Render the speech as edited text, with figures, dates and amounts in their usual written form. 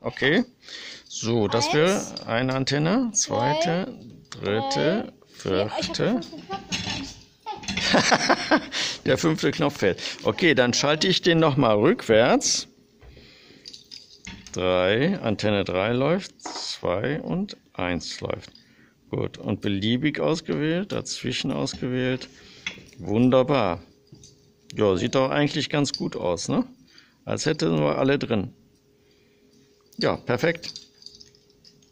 Okay. So, das wäre eine Antenne, zweite, dritte, vierte. Der 5. Knopf fehlt. Okay, dann schalte ich den nochmal rückwärts. 3, Antenne 3 läuft, 2 und 1 läuft. Gut, und beliebig ausgewählt, dazwischen ausgewählt. Wunderbar. Ja, sieht doch eigentlich ganz gut aus, ne? Als hätten wir alle drin. Ja, perfekt.